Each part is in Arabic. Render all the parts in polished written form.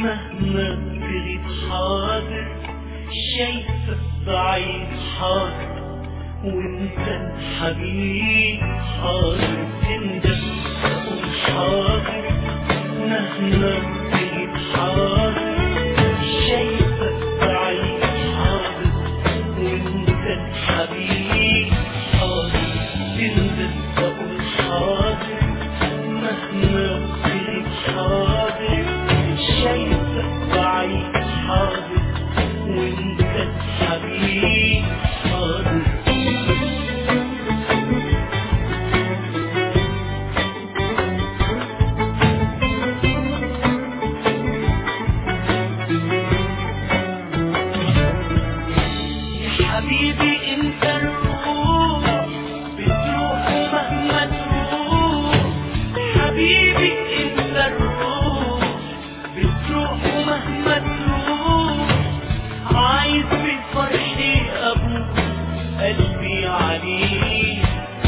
مهما تغيب حاضر، شايفك ضعيف حاضر، وانت الحبيب حاضر. تندم اقول حاضر مهما تغيب حاضر، شايفك ضعيف حاضر، وانت الحبيب حاضر. تندم اقول حاضر مهما تغيب حاضر، شايفك ضعيف حاضر، وانت الحبيب حاضر. يا حبيبي انت الروح بتروح مهما تروح، حبيبي انت الروح بتروح مهما تروح. عايز بفرحي ابوك قلبي عليك،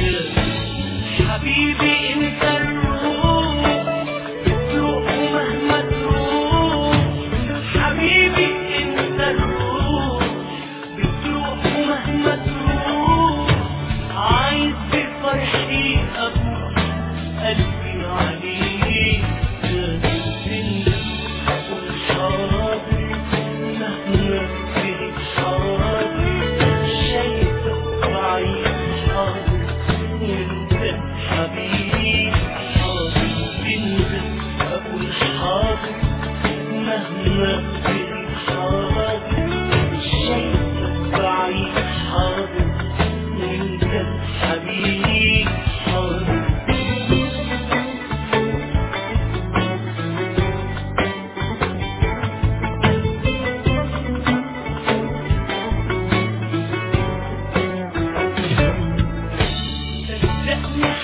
حبيبي انت الروح بتروح مهما تروح، حبيبي انت الروح بتروح مهما تروح. عايز بفرحي ابوك قلبي عليك، تندم اقول حاضر مهما تغيب حاضر، شايفك ضعيف حاضر، وانت الحبيب حاضر. تندم اقول حاضر مهما تغيب حاضر، شايفك ضعيف حاضر، وانت الحبيب حاضر. صدقني